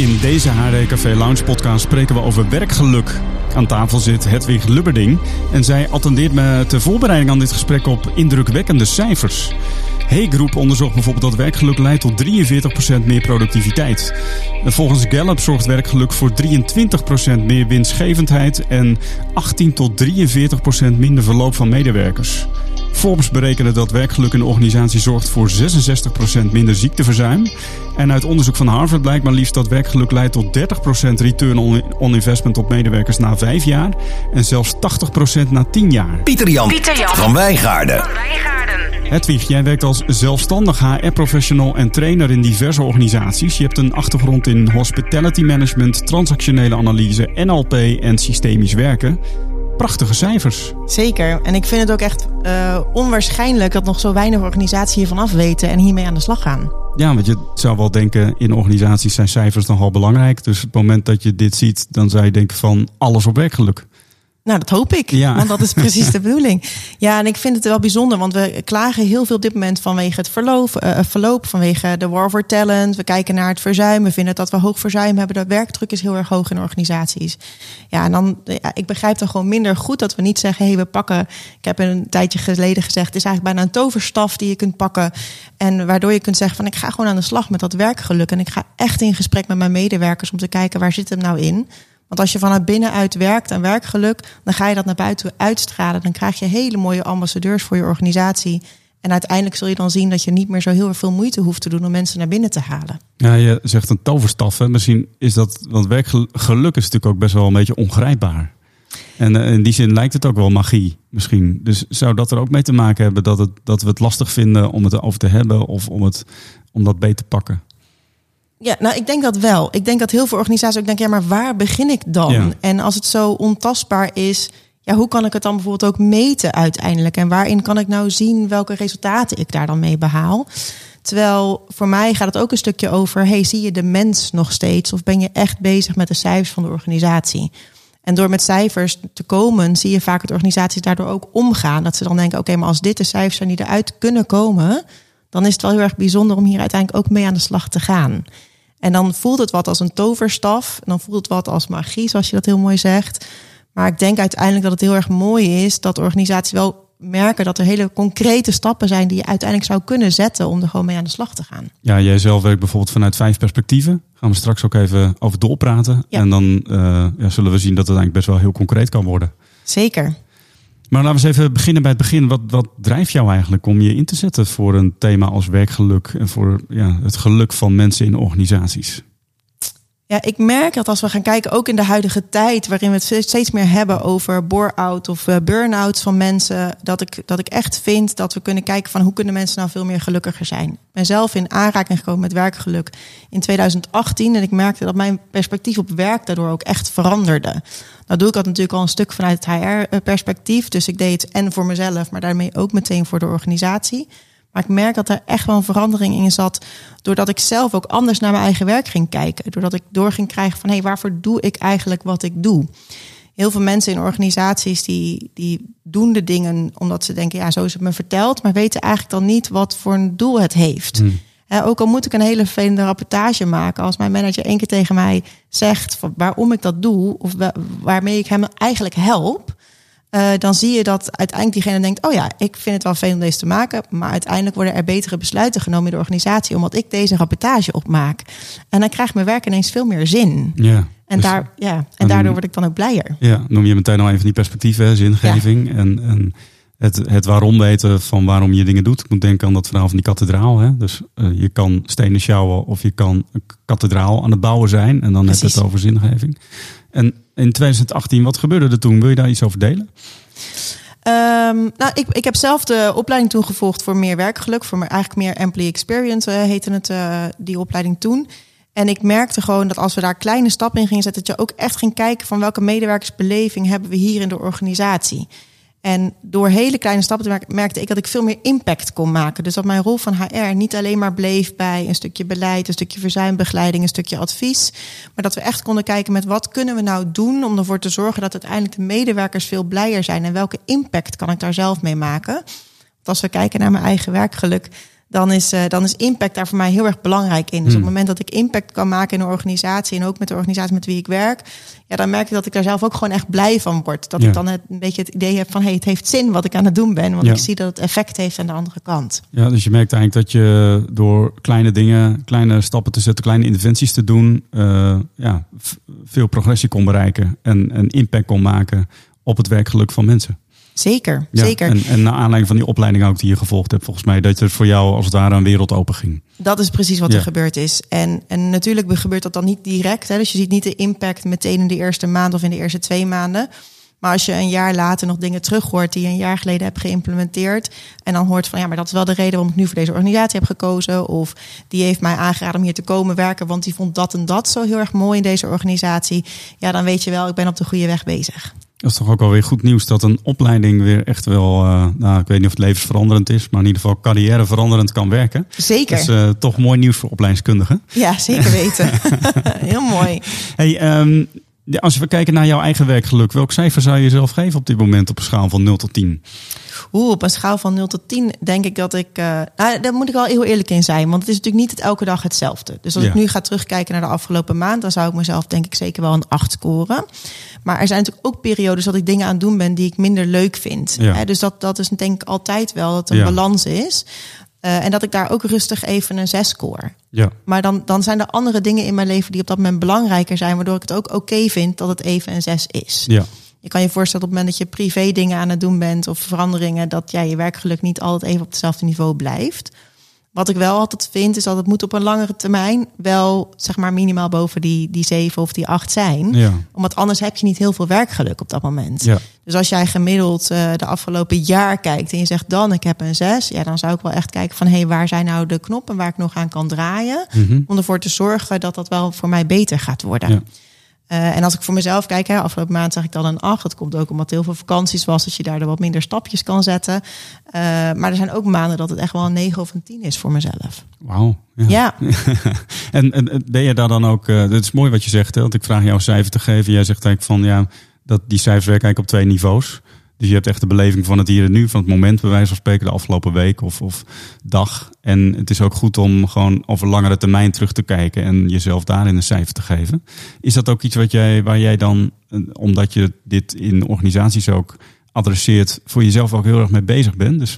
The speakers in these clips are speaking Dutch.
In deze HD Café Lounge podcast spreken we over werkgeluk. Aan tafel zit Hedwig Lubberding en zij attendeert me ter voorbereiding aan dit gesprek op indrukwekkende cijfers. Hey Groep onderzocht bijvoorbeeld dat werkgeluk leidt tot 43% meer productiviteit. En volgens Gallup zorgt werkgeluk voor 23% meer winstgevendheid en 18 tot 43% minder verloop van medewerkers. Forbes berekende dat werkgeluk in de organisatie zorgt voor 66% minder ziekteverzuim. En uit onderzoek van Harvard blijkt maar liefst dat werkgeluk leidt tot 30% return on investment op medewerkers na 5 jaar. En zelfs 80% na 10 jaar. Pieter Jan van Wijngaarden. Hedwig, jij werkt als zelfstandig HR-professional en trainer in diverse organisaties. Je hebt een achtergrond in hospitality management, transactionele analyse, NLP en systemisch werken. Prachtige cijfers. Zeker. En ik vind het ook echt onwaarschijnlijk dat nog zo weinig organisaties hiervan af weten en hiermee aan de slag gaan. Ja, want je zou wel denken, in organisaties zijn cijfers nogal belangrijk. Dus het moment dat je dit ziet, dan zou je denken van alles op werkgeluk. Nou, dat hoop ik, want dat is precies de bedoeling. Ja, en ik vind het wel bijzonder, want we klagen heel veel op dit moment vanwege het verloop, vanwege de war for talent. We kijken naar het verzuim, we vinden dat we hoog verzuim hebben. De werkdruk is heel erg hoog in organisaties. Ja, en dan, ik begrijp dan gewoon minder goed dat we niet zeggen, hey, we pakken, ik heb een tijdje geleden gezegd, het is eigenlijk bijna een toverstaf die je kunt pakken. En waardoor je kunt zeggen van, ik ga gewoon aan de slag met dat werkgeluk. En ik ga echt in gesprek met mijn medewerkers om te kijken, waar zit hem nou in? Want als je vanuit binnenuit werkt aan werkgeluk, dan ga je dat naar buiten uitstralen. Dan krijg je hele mooie ambassadeurs voor je organisatie. En uiteindelijk zul je dan zien dat je niet meer zo heel erg veel moeite hoeft te doen om mensen naar binnen te halen. Ja, je zegt een toverstaf. Hè? Misschien is dat, want werkgeluk is natuurlijk ook best wel een beetje ongrijpbaar. En in die zin lijkt het ook wel magie misschien. Dus zou dat er ook mee te maken hebben dat we het lastig vinden om het erover te hebben of om dat beter te pakken? Ja, nou, ik denk dat wel. Ik denk dat heel veel organisaties ook denken, ja, maar waar begin ik dan? Ja. En als het zo ontastbaar is, ja, hoe kan ik het dan bijvoorbeeld ook meten uiteindelijk? En waarin kan ik nou zien welke resultaten ik daar dan mee behaal? Terwijl voor mij gaat het ook een stukje over, hey, zie je de mens nog steeds? Of ben je echt bezig met de cijfers van de organisatie? En door met cijfers te komen, zie je vaak dat organisaties daardoor ook omgaan. Dat ze dan denken, oké, maar als dit de cijfers zijn die eruit kunnen komen, dan is het wel heel erg bijzonder om hier uiteindelijk ook mee aan de slag te gaan. En dan voelt het wat als een toverstaf. En dan voelt het wat als magie, zoals je dat heel mooi zegt. Maar ik denk uiteindelijk dat het heel erg mooi is dat organisaties wel merken dat er hele concrete stappen zijn die je uiteindelijk zou kunnen zetten om er gewoon mee aan de slag te gaan. Ja, jij zelf werkt bijvoorbeeld vanuit 5 perspectieven. Gaan we straks ook even over doorpraten. Ja. En dan zullen we zien dat het eigenlijk best wel heel concreet kan worden. Zeker. Maar laten we eens even beginnen bij het begin. Wat drijft jou eigenlijk om je in te zetten voor een thema als werkgeluk en voor het geluk van mensen in organisaties? Ja, ik merk dat als we gaan kijken, ook in de huidige tijd, waarin we het steeds meer hebben over bore-out of burn-outs van mensen, dat ik echt vind dat we kunnen kijken van hoe kunnen mensen nou veel meer gelukkiger zijn. Ik ben zelf in aanraking gekomen met werkgeluk in 2018 en ik merkte dat mijn perspectief op werk daardoor ook echt veranderde. Nou doe ik dat natuurlijk al een stuk vanuit het HR-perspectief, dus ik deed het en voor mezelf, maar daarmee ook meteen voor de organisatie. Maar ik merk dat er echt wel een verandering in zat, doordat ik zelf ook anders naar mijn eigen werk ging kijken. Doordat ik door ging krijgen van, hey, waarvoor doe ik eigenlijk wat ik doe? Heel veel mensen in organisaties die doen de dingen omdat ze denken, ja, zo is het me verteld, maar weten eigenlijk dan niet wat voor een doel het heeft. Ook al moet ik een hele vervelende rapportage maken, als mijn manager 1 keer tegen mij zegt van waarom ik dat doe, of waarmee ik hem eigenlijk help, dan zie je dat uiteindelijk diegene denkt, oh ja, ik vind het wel fijn om deze te maken, maar uiteindelijk worden er betere besluiten genomen in de organisatie omdat ik deze rapportage opmaak. En dan krijgt mijn werk ineens veel meer zin. Ja, en dus, daardoor word ik dan ook blijer. Ja, noem je meteen al een van die perspectieven, zingeving. Ja. En het waarom weten van waarom je dingen doet. Ik moet denken aan dat verhaal van die kathedraal. Hè? Dus je kan stenen sjouwen of je kan een kathedraal aan het bouwen zijn. En dan heb je het over zingeving. En in 2018, wat gebeurde er toen? Wil je daar iets over delen? Ik heb zelf de opleiding toen gevolgd voor meer werkgeluk. Voor eigenlijk meer employee experience heette het die opleiding toen. En ik merkte gewoon dat als we daar kleine stappen in gingen zetten, dat je ook echt ging kijken van welke medewerkersbeleving hebben we hier in de organisatie. En door hele kleine stappen te maken, merkte ik dat ik veel meer impact kon maken. Dus dat mijn rol van HR niet alleen maar bleef bij een stukje beleid, een stukje verzuimbegeleiding, een stukje advies. Maar dat we echt konden kijken met wat kunnen we nou doen om ervoor te zorgen dat uiteindelijk de medewerkers veel blijer zijn. En welke impact kan ik daar zelf mee maken? Want als we kijken naar mijn eigen werkgeluk, dan is impact daar voor mij heel erg belangrijk in. Dus op het moment dat ik impact kan maken in een organisatie en ook met de organisatie met wie ik werk, dan merk ik dat ik daar zelf ook gewoon echt blij van word. Dat ik dan een beetje het idee heb van het heeft zin wat ik aan het doen ben, want ik zie dat het effect heeft aan de andere kant. Ja, dus je merkt eigenlijk dat je door kleine dingen, kleine stappen te zetten, kleine interventies te doen, veel progressie kon bereiken en impact kon maken op het werkgeluk van mensen. Zeker. En naar aanleiding van die opleiding ook die je gevolgd hebt, volgens mij, dat er voor jou als het ware een wereld open ging. Dat is precies wat er gebeurd is. En natuurlijk gebeurt dat dan niet direct. Hè? Dus je ziet niet de impact meteen in de eerste maand of in de eerste 2 maanden. Maar als je een jaar later nog dingen terug hoort die je een jaar geleden hebt geïmplementeerd, en dan hoort van maar dat is wel de reden waarom ik nu voor deze organisatie heb gekozen, of die heeft mij aangeraden om hier te komen werken, want die vond dat en dat zo heel erg mooi in deze organisatie. Ja, dan weet je wel, ik ben op de goede weg bezig. Dat is toch ook alweer goed nieuws dat een opleiding weer echt wel, ik weet niet of het levensveranderend is, maar in ieder geval carrièreveranderend kan werken. Zeker. Dat is toch mooi nieuws voor opleidingskundigen. Ja, zeker weten. Heel mooi. Hey, als we kijken naar jouw eigen werkgeluk, welk cijfer zou je jezelf geven op dit moment op een schaal van 0 tot 10? Op een schaal van 0 tot 10 denk ik dat ik... daar moet ik wel heel eerlijk in zijn. Want het is natuurlijk niet elke dag hetzelfde. Dus als ik nu ga terugkijken naar de afgelopen maand, dan zou ik mezelf denk ik zeker wel een 8 scoren. Maar er zijn natuurlijk ook periodes dat ik dingen aan het doen ben die ik minder leuk vind. Ja. Dus dat is denk ik altijd wel dat een balans is. En dat ik daar ook rustig even een 6 score. Ja. Maar dan zijn er andere dingen in mijn leven die op dat moment belangrijker zijn, waardoor ik het ook oké vind dat het even een 6 is. Ja. Je kan je voorstellen op het moment dat je privé dingen aan het doen bent of veranderingen, dat je werkgeluk niet altijd even op hetzelfde niveau blijft. Wat ik wel altijd vind, is dat het moet op een langere termijn wel zeg maar minimaal boven die 7 of die 8 zijn. Ja. Omdat anders heb je niet heel veel werkgeluk op dat moment. Ja. Dus als jij gemiddeld de afgelopen jaar kijkt en je zegt dan ik heb een 6, dan zou ik wel echt kijken van waar zijn nou de knoppen waar ik nog aan kan draaien. Mm-hmm. Om ervoor te zorgen dat dat wel voor mij beter gaat worden. Ja. En als ik voor mezelf kijk, afgelopen maand zag ik dan een 8. Dat komt ook omdat heel veel vakanties was, dat je daar wat minder stapjes kan zetten. Maar er zijn ook maanden dat het echt wel een 9 of een 10 is voor mezelf. Wauw. Ja. En ben je daar dan ook... Het is mooi wat je zegt, want ik vraag jou een cijfer te geven. Jij zegt eigenlijk van dat die cijfers werken eigenlijk op 2 niveaus. Dus je hebt echt de beleving van het hier en nu, van het moment, bij wijze van spreken, de afgelopen week of dag. En het is ook goed om gewoon over langere termijn terug te kijken en jezelf daarin een cijfer te geven. Is dat ook iets waar jij dan, omdat je dit in organisaties ook adresseert, voor jezelf ook heel erg mee bezig bent? Dus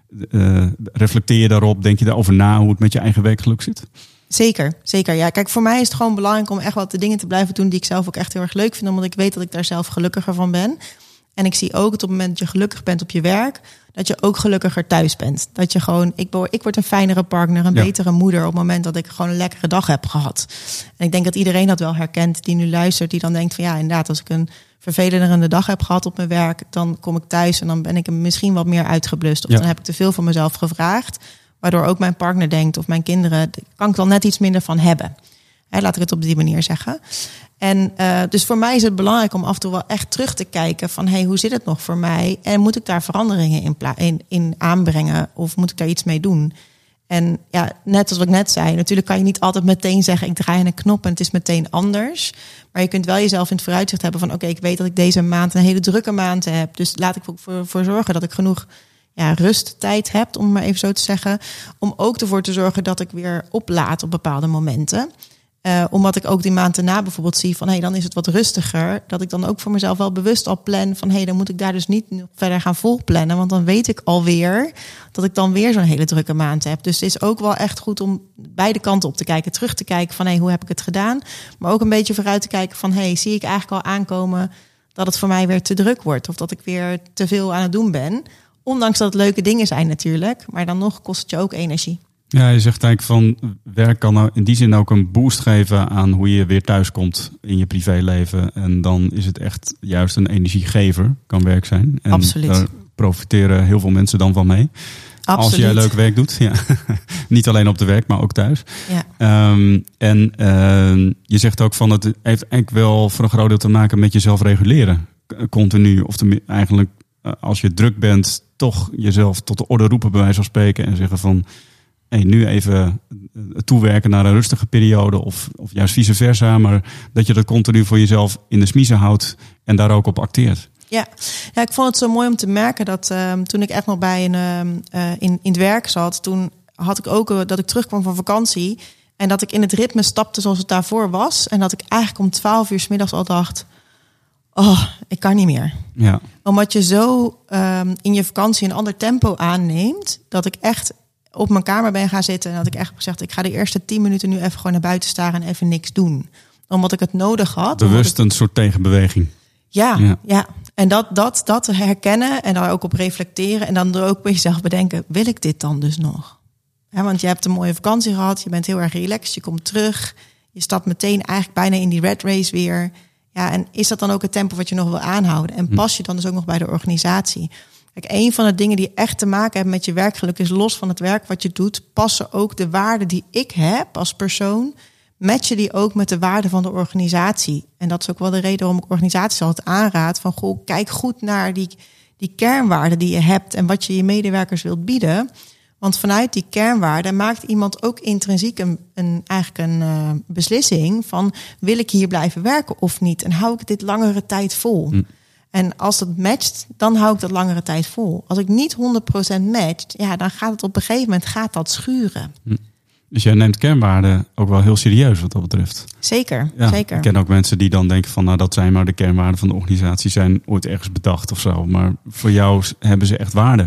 reflecteer je daarop, denk je daarover na hoe het met je eigen werkgeluk zit? Zeker. Ja, kijk, voor mij is het gewoon belangrijk om echt wat de dingen te blijven doen die ik zelf ook echt heel erg leuk vind, omdat ik weet dat ik daar zelf gelukkiger van ben. En ik zie ook dat op het moment dat je gelukkig bent op je werk, dat je ook gelukkiger thuis bent. Dat je gewoon, ik word een fijnere partner, een betere moeder op het moment dat ik gewoon een lekkere dag heb gehad. En ik denk dat iedereen dat wel herkent die nu luistert, die dan denkt van inderdaad, als ik een vervelende dag heb gehad op mijn werk, dan kom ik thuis en dan ben ik misschien wat meer uitgeblust. Of dan heb ik te veel van mezelf gevraagd, waardoor ook mijn partner denkt of mijn kinderen, kan ik dan net iets minder van hebben. Laat ik het op die manier zeggen. En dus voor mij is het belangrijk om af en toe wel echt terug te kijken van hoe zit het nog voor mij? En moet ik daar veranderingen in aanbrengen of moet ik daar iets mee doen? En net als wat ik net zei, natuurlijk kan je niet altijd meteen zeggen ik draai een knop en het is meteen anders. Maar je kunt wel jezelf in het vooruitzicht hebben van oké, ik weet dat ik deze maand een hele drukke maand heb. Dus laat ik voor zorgen dat ik genoeg rusttijd heb, om het maar even zo te zeggen. Om ook ervoor te zorgen dat ik weer oplaad op bepaalde momenten. Omdat ik ook die maand daarna bijvoorbeeld zie van dan is het wat rustiger. Dat ik dan ook voor mezelf wel bewust al plan van dan moet ik daar dus niet nog verder gaan volplannen. Want dan weet ik alweer dat ik dan weer zo'n hele drukke maand heb. Dus het is ook wel echt goed om beide kanten op te kijken. Terug te kijken van hoe heb ik het gedaan. Maar ook een beetje vooruit te kijken van zie ik eigenlijk al aankomen dat het voor mij weer te druk wordt. Of dat ik weer te veel aan het doen ben. Ondanks dat het leuke dingen zijn natuurlijk. Maar dan nog kost het je ook energie. Ja, je zegt eigenlijk van werk kan nou in die zin ook een boost geven aan hoe je weer thuis komt in je privéleven. En dan is het echt juist een energiegever, kan werk zijn. En absoluut. Daar profiteren heel veel mensen dan van mee. Absoluut. Als jij leuk werk doet. Ja. Niet alleen op de werk, maar ook thuis. Ja. Je zegt ook van het heeft eigenlijk wel voor een groot deel te maken met jezelf reguleren. Continu. Of eigenlijk als je druk bent, toch jezelf tot de orde roepen bij wijze van spreken. En zeggen van nu even toewerken naar een rustige periode of juist vice versa. Maar dat je dat continu voor jezelf in de smiezen houdt en daar ook op acteert. Ja, ik vond het zo mooi om te merken dat toen ik echt nog bij in het werk zat, toen had ik ook dat ik terugkwam van vakantie en dat ik in het ritme stapte zoals het daarvoor was. En dat ik eigenlijk om 12 uur 's middags al dacht, ik kan niet meer. Ja. Omdat je zo in je vakantie een ander tempo aanneemt, dat ik echt op mijn kamer ben gaan zitten en dat ik echt gezegd, ik ga de eerste 10 minuten nu even gewoon naar buiten staren en even niks doen. Omdat ik het nodig had. Bewust een soort tegenbeweging. Ja. En dat herkennen en daar ook op reflecteren. En dan er ook bij jezelf bedenken, wil ik dit dan dus nog? Want je hebt een mooie vakantie gehad. Je bent heel erg relaxed. Je komt terug. Je stapt meteen eigenlijk bijna in die red race weer. Ja, en is dat dan ook het tempo wat je nog wil aanhouden? En pas je dan dus ook nog bij de organisatie? Kijk, een van de dingen die echt te maken hebben met je werkgeluk is, los van het werk wat je doet, passen ook de waarden die ik heb als persoon, matchen die ook met de waarden van de organisatie. En dat is ook wel de reden waarom ik organisaties altijd aanraad van, goh, kijk goed naar die kernwaarden die je hebt en wat je je medewerkers wilt bieden. Want vanuit die kernwaarden maakt iemand ook intrinsiek een beslissing van, wil ik hier blijven werken of niet? En hou ik dit langere tijd vol? En als dat matcht, dan hou ik dat langere tijd vol. Als ik niet 100% matcht, dan gaat het op een gegeven moment schuren. Dus jij neemt kernwaarden ook wel heel serieus wat dat betreft. Zeker. Ik ken ook mensen die dan denken van, nou, dat zijn maar de kernwaarden van de organisatie, zijn ooit ergens bedacht of zo. Maar voor jou hebben ze echt waarde.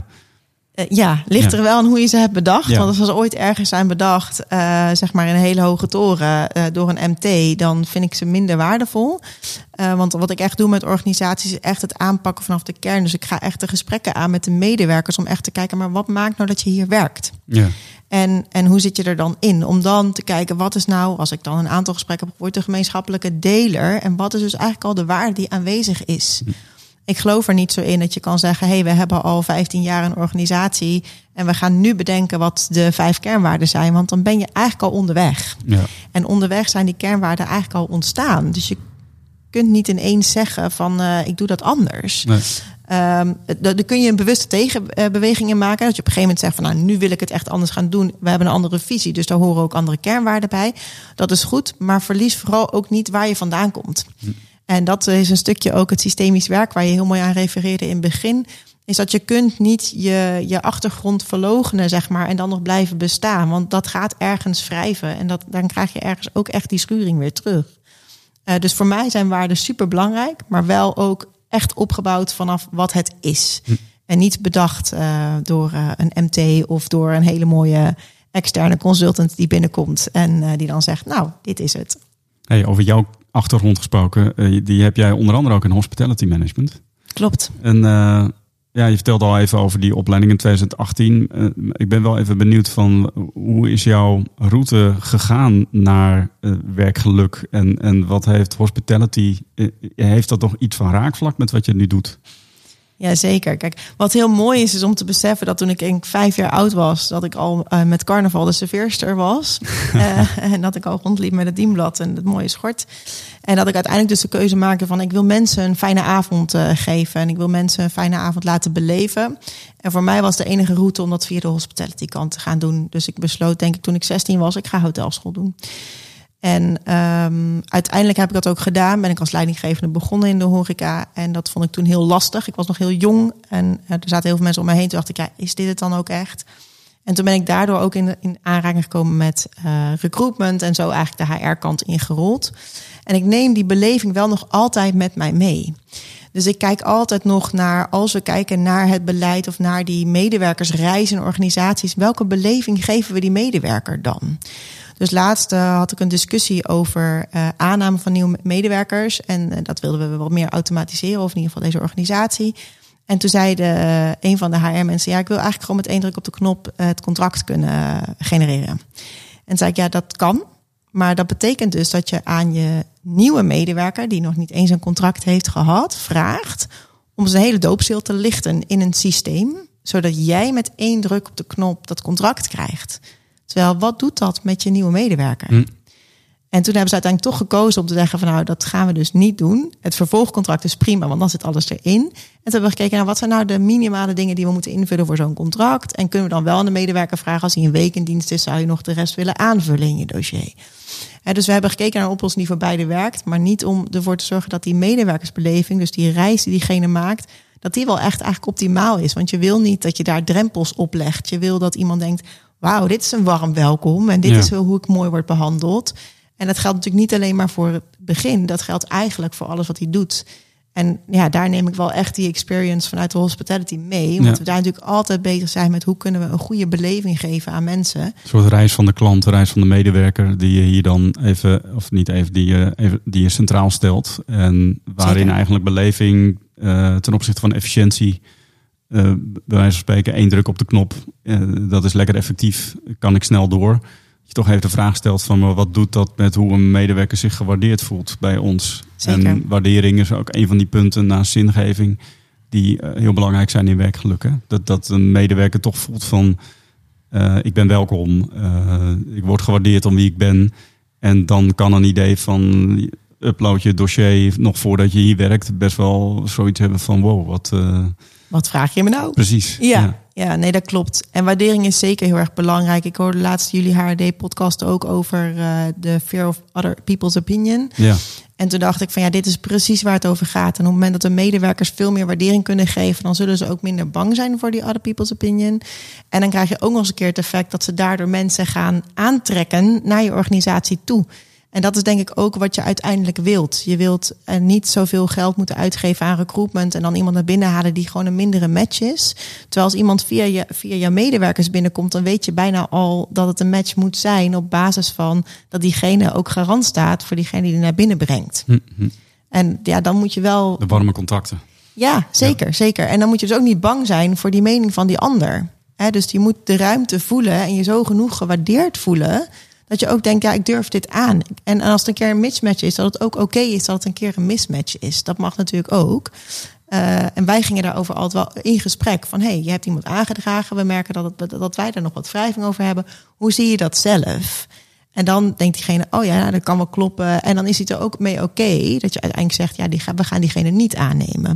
Ligt er wel aan hoe je ze hebt bedacht. Ja. Want als ze ooit ergens zijn bedacht, zeg maar in een hele hoge toren door een MT, dan vind ik ze minder waardevol. Want wat ik echt doe met organisaties is echt het aanpakken vanaf de kern. Dus ik ga echt de gesprekken aan met de medewerkers om echt te kijken, maar wat maakt nou dat je hier werkt? Ja. En hoe zit je er dan in? Om dan te kijken, wat is nou, als ik dan een aantal gesprekken heb, wordt de gemeenschappelijke deler? En wat is dus eigenlijk al de waarde die aanwezig is? Ik geloof er niet zo in dat je kan zeggen, we hebben al 15 jaar een organisatie en we gaan nu bedenken wat de 5 kernwaarden zijn. Want dan ben je eigenlijk al onderweg. Ja. En onderweg zijn die kernwaarden eigenlijk al ontstaan. Dus je kunt niet ineens zeggen van, ik doe dat anders. Nee. Daar kun je een bewuste tegenbeweging in maken. Dat je op een gegeven moment zegt van, nou, nu wil ik het echt anders gaan doen. We hebben een andere visie, dus daar horen ook andere kernwaarden bij. Dat is goed, maar verlies vooral ook niet waar je vandaan komt. En dat is een stukje ook het systemisch werk waar je heel mooi aan refereerde in het begin. Is dat je kunt niet je achtergrond verloochenen, zeg maar, en dan nog blijven bestaan. Want dat gaat ergens wrijven. En dan krijg je ergens ook echt die schuring weer terug. Dus voor mij zijn waarden super belangrijk, maar wel ook echt opgebouwd vanaf wat het is. En niet bedacht door een MT of door een hele mooie externe consultant die binnenkomt en die dan zegt, nou, dit is het. Hey, over jouw achtergrond gesproken, die heb jij onder andere ook in hospitality management. Klopt. En je vertelde al even over die opleiding in 2018. Ik ben wel even benieuwd van, hoe is jouw route gegaan naar werkgeluk? En wat heeft hospitality, heeft dat nog iets van raakvlak met wat je nu doet? Ja, zeker. Kijk, wat heel mooi is om te beseffen dat toen ik 5 jaar oud was, dat ik al met carnaval de serveerster was. En dat ik al rondliep met het dienblad en het mooie schort. En dat ik uiteindelijk dus de keuze maakte van, ik wil mensen een fijne avond geven. En ik wil mensen een fijne avond laten beleven. En voor mij was de enige route om dat via de hospitality kant te gaan doen. Dus ik besloot, denk ik, toen ik 16 was, ik ga hotelschool doen. En uiteindelijk heb ik dat ook gedaan. Ben ik als leidinggevende begonnen in de horeca. En dat vond ik toen heel lastig. Ik was nog heel jong. En er zaten heel veel mensen om mij heen. Toen dacht ik, is dit het dan ook echt? En toen ben ik daardoor ook in aanraking gekomen met recruitment. En zo eigenlijk de HR-kant ingerold. En ik neem die beleving wel nog altijd met mij mee. Dus ik kijk altijd nog naar, als we kijken naar het beleid of naar die medewerkersreis in organisaties, welke beleving geven we die medewerker dan? Dus laatst had ik een discussie over aanname van nieuwe medewerkers. En dat wilden we wat meer automatiseren, of in ieder geval deze organisatie. En toen zei een van de HR-mensen, ik wil eigenlijk gewoon met 1 druk op de knop het contract kunnen genereren. En toen zei ik, dat kan. Maar dat betekent dus dat je aan je nieuwe medewerker, die nog niet eens een contract heeft gehad, vraagt om zijn hele doopseel te lichten in een systeem, zodat jij met 1 druk op de knop dat contract krijgt. Terwijl, wat doet dat met je nieuwe medewerker? En toen hebben ze uiteindelijk toch gekozen om te zeggen van, nou, dat gaan we dus niet doen. Het vervolgcontract is prima, want dan zit alles erin. En toen hebben we gekeken naar, wat zijn nou de minimale dingen die we moeten invullen voor zo'n contract? En kunnen we dan wel aan de medewerker vragen, als hij een week in dienst is, zou je nog de rest willen aanvullen in je dossier? Dus we hebben gekeken naar een oplossing die voor beide werkt, maar niet om ervoor te zorgen dat die medewerkersbeleving, dus die reis die diegene maakt, dat die wel echt eigenlijk optimaal is. Want je wil niet dat je daar drempels op legt. Je wil dat iemand denkt, wauw, dit is een warm welkom. En dit is hoe ik mooi word behandeld. En dat geldt natuurlijk niet alleen maar voor het begin. Dat geldt eigenlijk voor alles wat hij doet. En ja, daar neem ik wel echt die experience vanuit de hospitality mee. Want we daar natuurlijk altijd bezig zijn met hoe kunnen we een goede beleving geven aan mensen. Een soort reis van de klant, reis van de medewerker die je hier dan even, of niet even, die je centraal stelt. En waarin Zeker. Eigenlijk beleving ten opzichte van efficiëntie, bij wijze van spreken, 1 druk op de knop. Dat is lekker effectief, kan ik snel door. Je toch even de vraag stelt van wat doet dat met hoe een medewerker zich gewaardeerd voelt bij ons. Zeker. En waardering is ook een van die punten naast zingeving die heel belangrijk zijn in werkgeluk. Hè? Dat een medewerker toch voelt van ik ben welkom, ik word gewaardeerd om wie ik ben. En dan kan een idee van upload je dossier nog voordat je hier werkt best wel zoiets hebben van wow, wat vraag je me nou? Precies. Ja, nee, dat klopt. En waardering is zeker heel erg belangrijk. Ik hoorde laatst jullie HRD-podcast ook over de fear of other people's opinion. Ja. En toen dacht ik van dit is precies waar het over gaat. En op het moment dat de medewerkers veel meer waardering kunnen geven, dan zullen ze ook minder bang zijn voor die other people's opinion. En dan krijg je ook nog eens een keer het effect dat ze daardoor mensen gaan aantrekken naar je organisatie toe. En dat is denk ik ook wat je uiteindelijk wilt. Je wilt niet zoveel geld moeten uitgeven aan recruitment en dan iemand naar binnen halen die gewoon een mindere match is. Terwijl als iemand via je medewerkers binnenkomt, dan weet je bijna al dat het een match moet zijn op basis van dat diegene ook garant staat voor diegene die naar binnen brengt. Mm-hmm. En ja, dan moet je wel... De warme contacten. Ja, zeker. En dan moet je dus ook niet bang zijn voor die mening van die ander. Dus je moet de ruimte voelen en je zo genoeg gewaardeerd voelen dat je ook denkt, ik durf dit aan. En als het een keer een mismatch is, dat het ook oké is dat het een keer een mismatch is. Dat mag natuurlijk ook. En wij gingen daarover altijd wel in gesprek. Van, je hebt iemand aangedragen. We merken dat wij daar nog wat wrijving over hebben. Hoe zie je dat zelf? En dan denkt diegene, dat kan wel kloppen. En dan is het er ook mee oké dat je uiteindelijk zegt, we gaan diegene niet aannemen.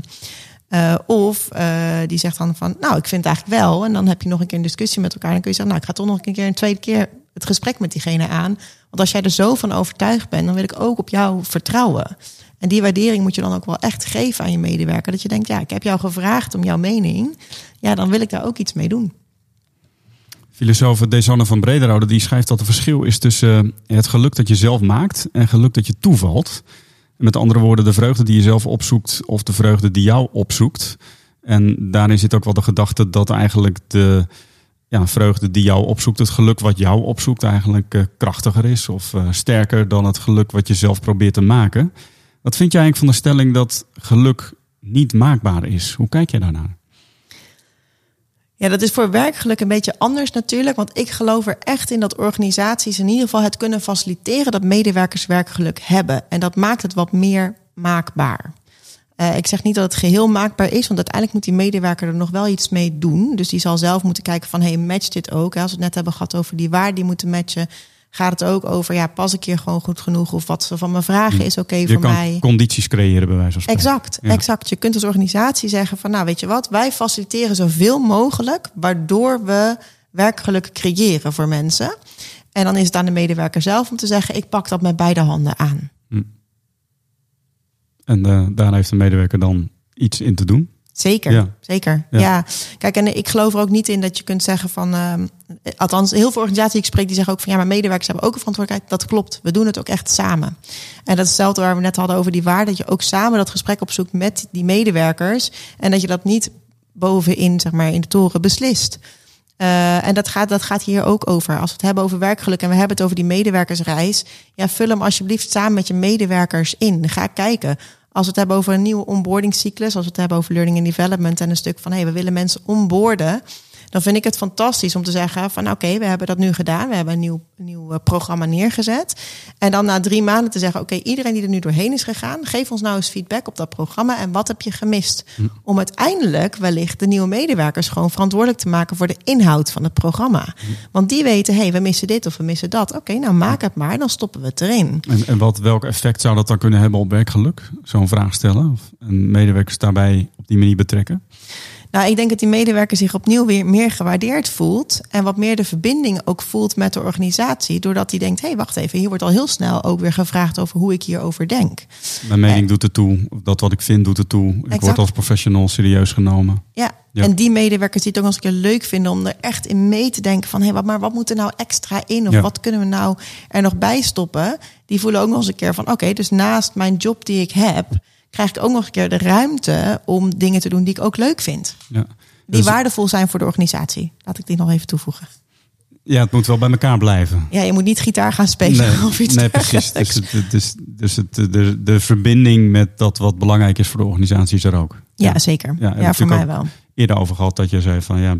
Of die zegt dan van, ik vind het eigenlijk wel. En dan heb je nog een keer een discussie met elkaar. Dan kun je zeggen, ik ga toch nog een tweede keer het gesprek met diegene aan. Want als jij er zo van overtuigd bent, dan wil ik ook op jou vertrouwen. En die waardering moet je dan ook wel echt geven aan je medewerker. Dat je denkt, ik heb jou gevraagd om jouw mening. Ja, dan wil ik daar ook iets mee doen. Filosoof Desanne van Brederode die schrijft dat er verschil is tussen het geluk dat je zelf maakt en geluk dat je toevalt. En met andere woorden, de vreugde die je zelf opzoekt of de vreugde die jou opzoekt. En daarin zit ook wel de gedachte dat eigenlijk de vreugde die jou opzoekt, het geluk wat jou opzoekt, eigenlijk krachtiger is of sterker dan het geluk wat je zelf probeert te maken. Wat vind jij eigenlijk van de stelling dat geluk niet maakbaar is? Hoe kijk jij daarnaar? Ja, dat is voor werkgeluk een beetje anders natuurlijk. Want ik geloof er echt in dat organisaties in ieder geval het kunnen faciliteren dat medewerkers werkgeluk hebben. En dat maakt het wat meer maakbaar. Ik zeg niet dat het geheel maakbaar is, want uiteindelijk moet die medewerker er nog wel iets mee doen. Dus die zal zelf moeten kijken van, matcht dit ook? Als we het net hebben gehad over die waarde die moeten matchen, gaat het ook over, pas ik hier gewoon goed genoeg? Of wat ze van me vragen is oké voor mij. Je kan condities creëren bij wijze van spreken. Exact. Je kunt als organisatie zeggen van, weet je wat? Wij faciliteren zoveel mogelijk, waardoor we werkgeluk creëren voor mensen. En dan is het aan de medewerker zelf om te zeggen, ik pak dat met beide handen aan. En daar heeft de medewerker dan iets in te doen? Zeker. Ja. Kijk, en ik geloof er ook niet in dat je kunt zeggen van, althans heel veel organisaties die ik spreek, die zeggen ook van, maar medewerkers hebben ook een verantwoordelijkheid. Dat klopt, we doen het ook echt samen. En dat is hetzelfde waar we net hadden over die waarde, dat je ook samen dat gesprek opzoekt met die medewerkers. En dat je dat niet bovenin, in de toren beslist. En dat gaat hier ook over. Als we het hebben over werkgeluk en we hebben het over die medewerkersreis, vul hem alsjeblieft samen met je medewerkers in. Ga kijken. Als we het hebben over een nieuwe onboardingscyclus, als we het hebben over learning and development en een stuk van, we willen mensen onboarden, dan vind ik het fantastisch om te zeggen van, oké, we hebben dat nu gedaan. We hebben een nieuw programma neergezet. En dan na 3 maanden te zeggen, oké, iedereen die er nu doorheen is gegaan, geef ons nou eens feedback op dat programma en wat heb je gemist? Om uiteindelijk wellicht de nieuwe medewerkers gewoon verantwoordelijk te maken voor de inhoud van het programma. Want die weten, we missen dit of we missen dat. Oké, nou maak het maar, dan stoppen we het erin. En welk effect zou dat dan kunnen hebben op werkgeluk? Zo'n vraag stellen? En medewerkers daarbij op die manier betrekken? Nou, ik denk dat die medewerker zich opnieuw weer meer gewaardeerd voelt. En wat meer de verbinding ook voelt met de organisatie. Doordat hij denkt, wacht even, hier wordt al heel snel ook weer gevraagd over hoe ik hierover denk. Mijn mening doet ertoe. Dat wat ik vind doet ertoe. Ik word als professional serieus genomen. Ja. En die medewerkers die het ook nog eens een keer leuk vinden om er echt in mee te denken van, wat moet er nou extra in? Of wat kunnen we nou er nog bij stoppen? Die voelen ook nog eens een keer van, oké, dus naast mijn job die ik heb, krijg ik ook nog een keer de ruimte om dingen te doen die ik ook leuk vind. Ja. Die waardevol zijn voor de organisatie. Laat ik die nog even toevoegen. Ja, het moet wel bij elkaar blijven. Ja, je moet niet gitaar gaan spelen of iets. Nee, precies. Dus de verbinding met dat wat belangrijk is voor de organisatie is er ook. Ja, zeker. Ja, voor mij wel. Eerder over gehad dat je zei van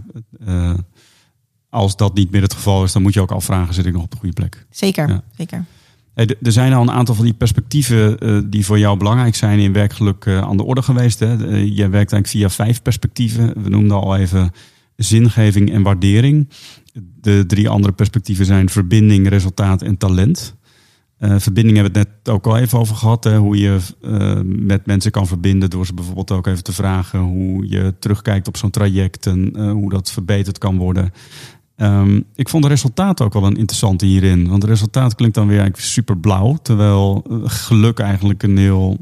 als dat niet meer het geval is, dan moet je ook afvragen, zit ik nog op de goede plek? Zeker, zeker. Hey, er zijn al een aantal van die perspectieven die voor jou belangrijk zijn in werkgeluk aan de orde geweest. Hè? Jij werkt eigenlijk via 5 perspectieven. We noemden al even zingeving en waardering. De 3 andere perspectieven zijn verbinding, resultaat en talent. Verbinding hebben we het net ook al even over gehad. Hè? Hoe je met mensen kan verbinden door ze bijvoorbeeld ook even te vragen hoe je terugkijkt op zo'n traject en hoe dat verbeterd kan worden. Ik vond de resultaten ook wel een interessante hierin. Want de resultaat klinkt dan weer eigenlijk super blauw. Terwijl geluk eigenlijk een heel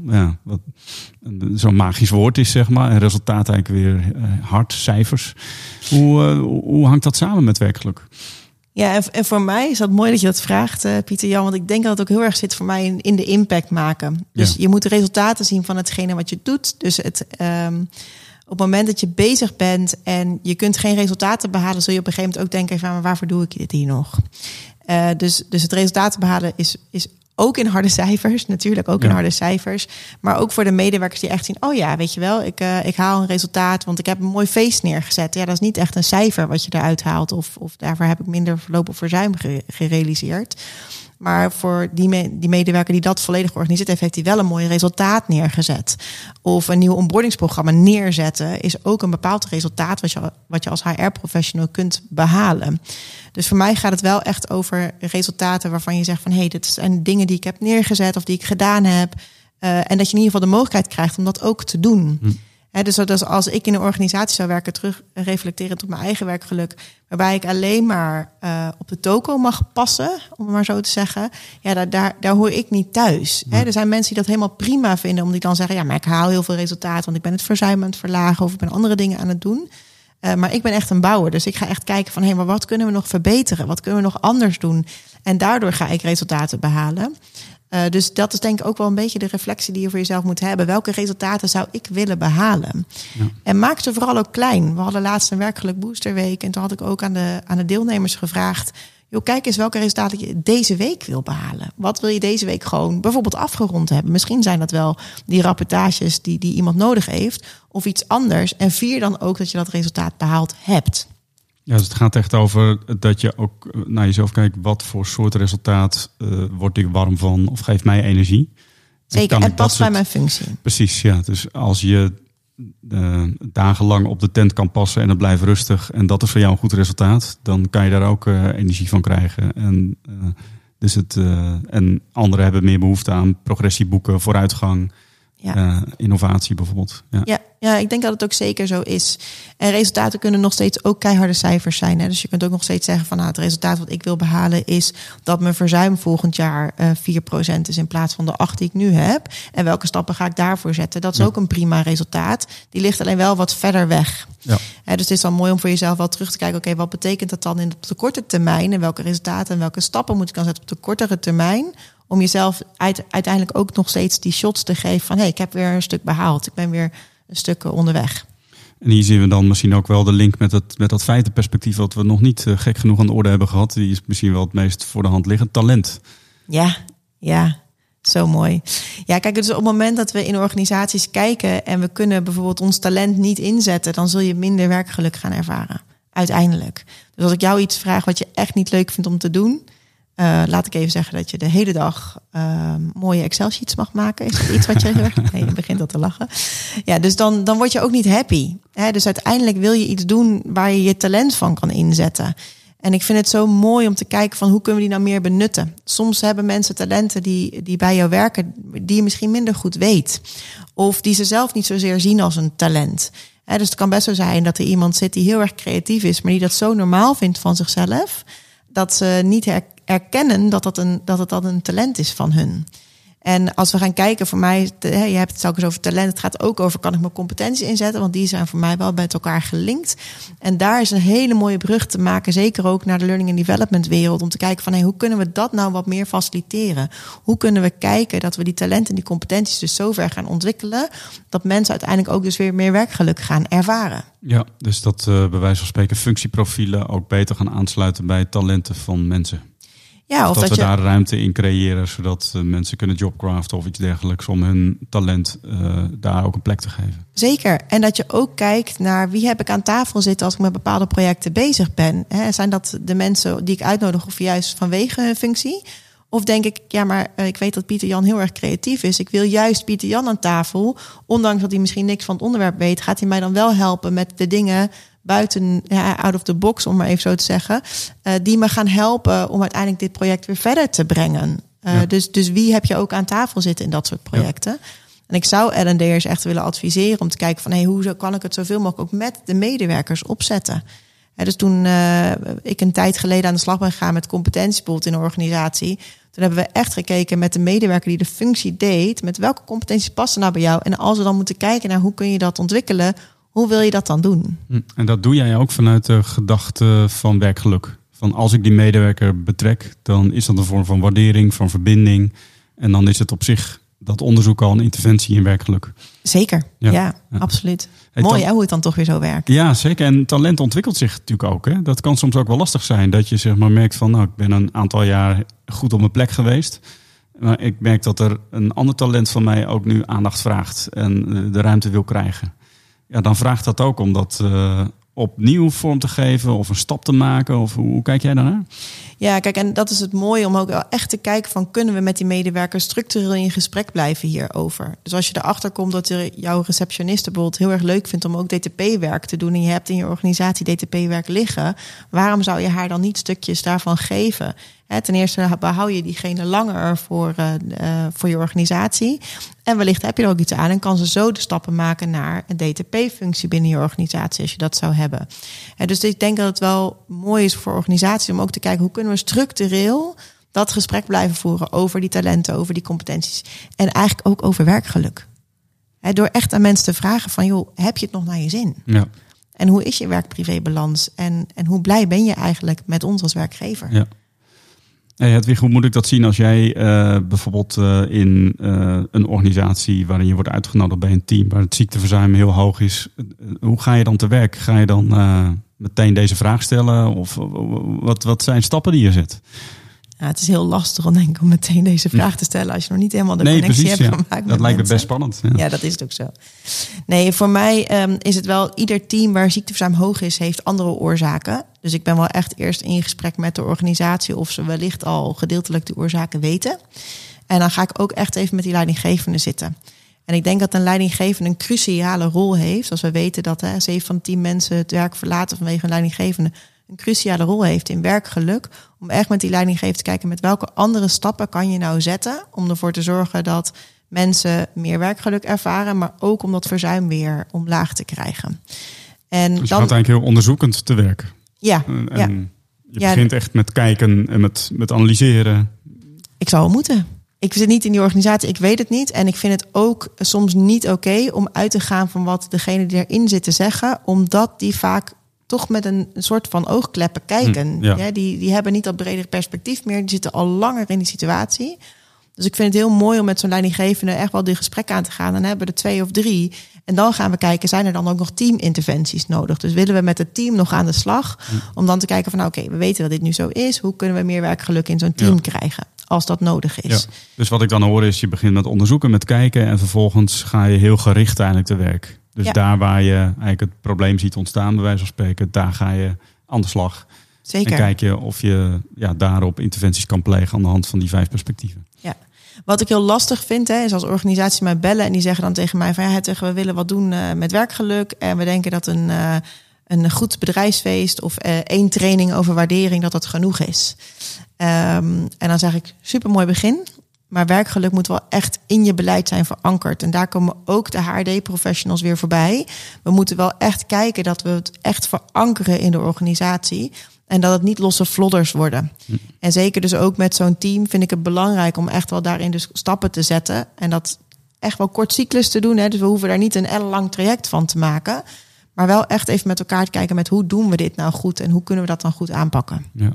zo'n magisch woord is, zeg maar. En resultaat eigenlijk weer hard, cijfers. Hoe hangt dat samen met werkgeluk? Ja, en voor mij is dat mooi dat je dat vraagt, Pieter Jan. Want ik denk dat het ook heel erg zit voor mij in de impact maken. Dus je moet de resultaten zien van hetgene wat je doet. Dus op het moment dat je bezig bent en je kunt geen resultaten behalen, zul je op een gegeven moment ook denken van, maar waarvoor doe ik dit hier nog? Dus het resultaten behalen is ook in harde cijfers, natuurlijk ook in harde cijfers. Maar ook voor de medewerkers die echt zien, oh ja, weet je wel, ik haal een resultaat, want ik heb een mooi feest neergezet. Ja, dat is niet echt een cijfer wat je eruit haalt of daarvoor heb ik minder voorlopig verzuim gerealiseerd. Maar voor die medewerker die dat volledig georganiseerd heeft hij wel een mooi resultaat neergezet. Of een nieuw onboardingsprogramma neerzetten is ook een bepaald resultaat wat je als HR-professional kunt behalen. Dus voor mij gaat het wel echt over resultaten waarvan je zegt van, dit zijn dingen die ik heb neergezet of die ik gedaan heb. En dat je in ieder geval de mogelijkheid krijgt om dat ook te doen. Dus als ik in een organisatie zou werken, terug reflecterend op mijn eigen werkgeluk, waarbij ik alleen maar op de toko mag passen, om het maar zo te zeggen, daar hoor ik niet thuis. Er zijn mensen die dat helemaal prima vinden, om die dan zeggen, maar ik haal heel veel resultaat, want ik ben het verzuim aan het verlagen of ik ben andere dingen aan het doen. Maar ik ben echt een bouwer, dus ik ga echt kijken van, maar wat kunnen we nog verbeteren? Wat kunnen we nog anders doen? En daardoor ga ik resultaten behalen. Dus dat is denk ik ook wel een beetje de reflectie die je voor jezelf moet hebben. Welke resultaten zou ik willen behalen? Ja. En maak ze vooral ook klein. We hadden laatst een werkgeluk boosterweek. En toen had ik ook aan de deelnemers gevraagd, kijk eens welke resultaten je deze week wil behalen. Wat wil je deze week gewoon bijvoorbeeld afgerond hebben? Misschien zijn dat wel die rapportages die iemand nodig heeft. Of iets anders. En vier dan ook dat je dat resultaat behaald hebt. Ja, dus het gaat echt over dat je ook naar jezelf kijkt, wat voor soort resultaat word ik warm van of geeft mij energie. Zeker, en past bij mijn functie. Precies, ja. Dus als je dagenlang op de tent kan passen en het blijft rustig en dat is voor jou een goed resultaat, dan kan je daar ook energie van krijgen. En anderen hebben meer behoefte aan progressie boeken, vooruitgang. Innovatie bijvoorbeeld. Ja, ik denk dat het ook zeker zo is. En resultaten kunnen nog steeds ook keiharde cijfers zijn. Hè? Dus je kunt ook nog steeds zeggen van, het resultaat wat ik wil behalen is dat mijn verzuim volgend jaar 4% is in plaats van de 8 die ik nu heb. En welke stappen ga ik daarvoor zetten? Dat is ook een prima resultaat. Die ligt alleen wel wat verder weg. Ja. Dus het is dan mooi om voor jezelf wel terug te kijken, wat betekent dat dan op de korte termijn? En welke resultaten en welke stappen moet ik dan zetten op de kortere termijn? Om jezelf uiteindelijk ook nog steeds die shots te geven van, ik heb weer een stuk behaald. Ik ben weer een stuk onderweg. En hier zien we dan misschien ook wel de link met dat feitenperspectief wat we nog niet gek genoeg aan de orde hebben gehad. Die is misschien wel het meest voor de hand liggend. Talent. Ja, zo mooi. Ja, kijk, dus op het moment dat we in organisaties kijken en we kunnen bijvoorbeeld ons talent niet inzetten, dan zul je minder werkgeluk gaan ervaren. Uiteindelijk. Dus als ik jou iets vraag wat je echt niet leuk vindt om te doen, laat ik even zeggen dat je de hele dag mooie Excel-sheets mag maken. Is dat iets wat je zegt? Nee, je begint al te lachen. Ja, dus dan word je ook niet happy. Dus uiteindelijk wil je iets doen waar je je talent van kan inzetten. En ik vind het zo mooi om te kijken van, hoe kunnen we die nou meer benutten? Soms hebben mensen talenten die bij jou werken, die je misschien minder goed weet. Of die ze zelf niet zozeer zien als een talent. Dus het kan best zo zijn dat er iemand zit die heel erg creatief is, maar die dat zo normaal vindt van zichzelf, dat ze niet erkennen dat het dan een talent is van hun. En als we gaan kijken, voor mij, je hebt het telkens over talent. Het gaat ook over, kan ik mijn competenties inzetten? Want die zijn voor mij wel met elkaar gelinkt. En daar is een hele mooie brug te maken, zeker ook naar de learning and development wereld, om te kijken van, hoe kunnen we dat nou wat meer faciliteren? Hoe kunnen we kijken dat we die talenten en die competenties dus zo ver gaan ontwikkelen, dat mensen uiteindelijk ook dus weer meer werkgeluk gaan ervaren? Ja, dus dat bij wijze van spreken functieprofielen ook beter gaan aansluiten bij talenten van mensen. Ja, of dat we daar ruimte in creëren, zodat mensen kunnen jobcraften of iets dergelijks om hun talent daar ook een plek te geven. Zeker. En dat je ook kijkt naar wie heb ik aan tafel zitten als ik met bepaalde projecten bezig ben. Zijn dat de mensen die ik uitnodig of juist vanwege hun functie? Of denk ik, maar ik weet dat Pieter Jan heel erg creatief is. Ik wil juist Pieter Jan aan tafel. Ondanks dat hij misschien niks van het onderwerp weet, gaat hij mij dan wel helpen met de dingen buiten, out of the box, om maar even zo te zeggen, die me gaan helpen om uiteindelijk dit project weer verder te brengen. Dus wie heb je ook aan tafel zitten in dat soort projecten? Ja. En ik zou L&D'ers echt willen adviseren om te kijken van, hoe kan ik het zoveel mogelijk ook met de medewerkers opzetten? Dus toen ik een tijd geleden aan de slag ben gegaan met competentiepool in een organisatie, toen hebben we echt gekeken met de medewerker die de functie deed, met welke competenties passen nou bij jou? En als we dan moeten kijken naar hoe kun je dat ontwikkelen, hoe wil je dat dan doen? En dat doe jij ook vanuit de gedachte van werkgeluk. Van als ik die medewerker betrek, dan is dat een vorm van waardering, van verbinding. En dan is het op zich, dat onderzoek, al een interventie in werkgeluk. Zeker, ja. Absoluut. Mooi hoe het dan toch weer zo werkt. Ja, zeker. En talent ontwikkelt zich natuurlijk ook. Hè? Dat kan soms ook wel lastig zijn. Dat je zeg maar merkt van, ik ben een aantal jaar goed op mijn plek geweest. Maar ik merk dat er een ander talent van mij ook nu aandacht vraagt. En de ruimte wil krijgen. Ja, dan vraagt dat ook om dat opnieuw vorm te geven of een stap te maken. Of hoe kijk jij daarnaar? Ja, kijk, en dat is het mooie om ook wel echt te kijken van, kunnen we met die medewerkers structureel in gesprek blijven hierover? Dus als je erachter komt dat jouw receptioniste bijvoorbeeld heel erg leuk vindt om ook DTP-werk te doen en je hebt in je organisatie DTP-werk liggen, waarom zou je haar dan niet stukjes daarvan geven? Ten eerste behoud je diegene langer voor je organisatie. En wellicht heb je er ook iets aan en kan ze zo de stappen maken naar een DTP-functie binnen je organisatie, als je dat zou hebben. Dus ik denk dat het wel mooi is voor organisaties om ook te kijken, hoe kunnen we structureel dat gesprek blijven voeren over die talenten, over die competenties. En eigenlijk ook over werkgeluk. Door echt aan mensen te vragen van, heb je het nog naar je zin? Ja. En hoe is je werk-privé-balans? En hoe blij ben je eigenlijk met ons als werkgever? Ja. Hey Hedwig, hoe moet ik dat zien als jij bijvoorbeeld in een organisatie waarin je wordt uitgenodigd bij een team waar het ziekteverzuim heel hoog is. Hoe ga je dan te werk? Ga je dan meteen deze vraag stellen? Of wat zijn stappen die je zet? Ja, het is heel lastig om meteen deze vraag te stellen als je nog niet helemaal de connectie hebt gemaakt. Dat lijkt me best spannend. Ja, dat is het ook zo. Nee, voor mij is het wel, ieder team waar ziekteverzuim hoog is, heeft andere oorzaken. Dus ik ben wel echt eerst in gesprek met de organisatie of ze wellicht al gedeeltelijk de oorzaken weten. En dan ga ik ook echt even met die leidinggevende zitten. En ik denk dat een leidinggevende een cruciale rol heeft. Als we weten dat 7 van de 10 mensen het werk verlaten vanwege een leidinggevende, een cruciale rol heeft in werkgeluk. Om echt met die leidinggevende te kijken met welke andere stappen kan je nou zetten om ervoor te zorgen dat mensen meer werkgeluk ervaren, maar ook om dat verzuim weer omlaag te krijgen. En dus je gaat eigenlijk heel onderzoekend te werken. Ja. Je begint echt met kijken en met analyseren. Ik zou wel moeten. Ik zit niet in die organisatie, ik weet het niet. En ik vind het ook soms niet oké om uit te gaan van wat degene die erin zit te zeggen, omdat die vaak toch met een soort van oogkleppen kijken. Ja, die hebben niet dat bredere perspectief meer. Die zitten al langer in die situatie. Dus ik vind het heel mooi om met zo'n leidinggevende echt wel dit gesprek aan te gaan. Dan hebben we er 2 of 3. En dan gaan we kijken, zijn er dan ook nog teaminterventies nodig? Dus willen we met het team nog aan de slag? Om dan te kijken van, oké, we weten dat dit nu zo is. Hoe kunnen we meer werkgeluk in zo'n team krijgen? Als dat nodig is. Ja. Dus wat ik dan hoor is, je begint met onderzoeken, met kijken. En vervolgens ga je heel gericht eigenlijk te werk. Dus daar waar je eigenlijk het probleem ziet ontstaan, bij wijze van spreken, daar ga je aan de slag. Zeker. En kijk je of je daarop interventies kan plegen aan de hand van die 5 perspectieven. Ja. Wat ik heel lastig vind, is als organisaties mij bellen en die zeggen dan tegen mij van, we willen wat doen met werkgeluk. En we denken dat een goed bedrijfsfeest of 1 training over waardering, dat genoeg is. En dan zeg ik, supermooi begin. Maar werkgeluk moet wel echt in je beleid zijn verankerd. En daar komen ook de HRD-professionals weer voorbij. We moeten wel echt kijken dat we het echt verankeren in de organisatie. En dat het niet losse vlodders worden. En zeker dus ook met zo'n team vind ik het belangrijk om echt wel daarin dus stappen te zetten. En dat echt wel kort cyclus te doen. Hè. Dus we hoeven daar niet een ellenlang traject van te maken. Maar wel echt even met elkaar te kijken met hoe doen we dit nou goed en hoe kunnen we dat dan goed aanpakken. Ja.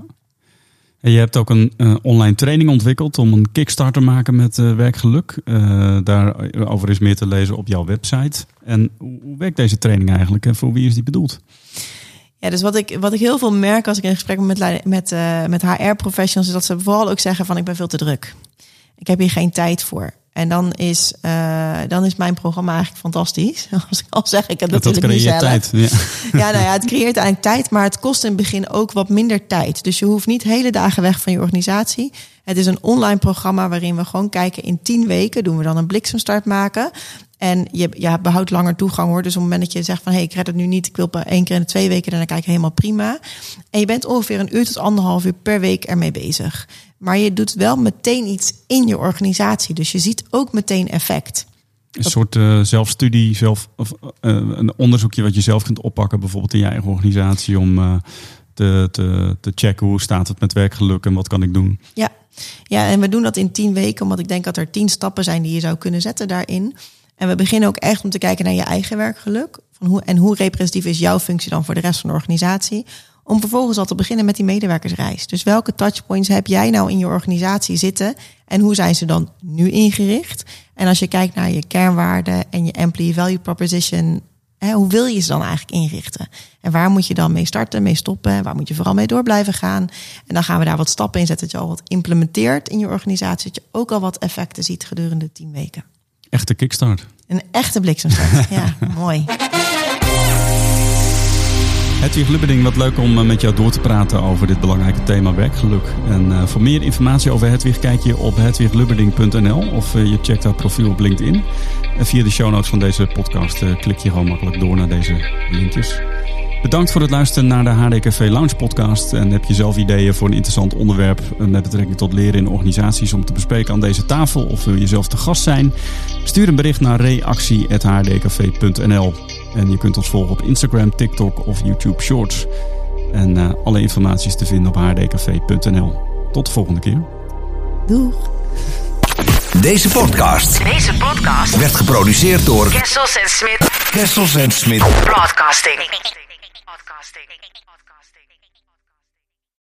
En je hebt ook een online training ontwikkeld om een kickstart te maken met werkgeluk. Daarover is meer te lezen op jouw website. En hoe werkt deze training eigenlijk en voor wie is die bedoeld? Ja, dus wat ik heel veel merk als ik in gesprek ben met HR-professionals... is dat ze vooral ook zeggen van ik ben veel te druk. Ik heb hier geen tijd voor. En dan is mijn programma eigenlijk fantastisch. Als ik al zeg, ik heb natuurlijk niet zelf. Tijd. Ja. Het creëert eigenlijk tijd, maar het kost in het begin ook wat minder tijd. Dus je hoeft niet hele dagen weg van je organisatie. Het is een online programma waarin we gewoon kijken in 10 weken... doen we dan een bliksemstart maken... En je behoudt langer toegang hoor. Dus op het moment dat je zegt van ik red het nu niet, ik wil maar 1 keer in de 2 weken, dan kijk je helemaal prima. En je bent ongeveer 1 uur tot 1,5 uur per week ermee bezig. Maar je doet wel meteen iets in je organisatie. Dus je ziet ook meteen effect. Een soort zelfstudie, een onderzoekje wat je zelf kunt oppakken, bijvoorbeeld in je eigen organisatie, om te checken hoe staat het met werkgeluk en wat kan ik doen. Ja, en we doen dat in 10 weken, omdat ik denk dat er 10 stappen zijn die je zou kunnen zetten daarin. En we beginnen ook echt om te kijken naar je eigen werkgeluk. Hoe representatief is jouw functie dan voor de rest van de organisatie? Om vervolgens al te beginnen met die medewerkersreis. Dus welke touchpoints heb jij nou in je organisatie zitten? En hoe zijn ze dan nu ingericht? En als je kijkt naar je kernwaarden en je employee value proposition, hoe wil je ze dan eigenlijk inrichten? En waar moet je dan mee starten, mee stoppen? Waar moet je vooral mee door blijven gaan? En dan gaan we daar wat stappen in zetten, dat je al wat implementeert in je organisatie. Dat je ook al wat effecten ziet gedurende 10 weken. Echte kickstart. Een echte bliksemstart. Ja, mooi. Hedwig Lubberding, wat leuk om met jou door te praten over dit belangrijke thema werkgeluk. En voor meer informatie over Hedwig kijk je op hedwiglubberding.nl of je checkt haar profiel op LinkedIn. En via de show notes van deze podcast klik je gewoon makkelijk door naar deze linkjes. Bedankt voor het luisteren naar de HD Café Lounge podcast. En heb je zelf ideeën voor een interessant onderwerp met betrekking tot leren in organisaties om te bespreken aan deze tafel? Of wil je zelf te gast zijn? Stuur een bericht naar reactie@hdcafé.nl. En je kunt ons volgen op Instagram, TikTok of YouTube Shorts. En alle informatie is te vinden op hdcafé.nl. Tot de volgende keer. Doeg. Deze podcast werd geproduceerd door Kessels en Smit. Kessels en Smit Broadcasting.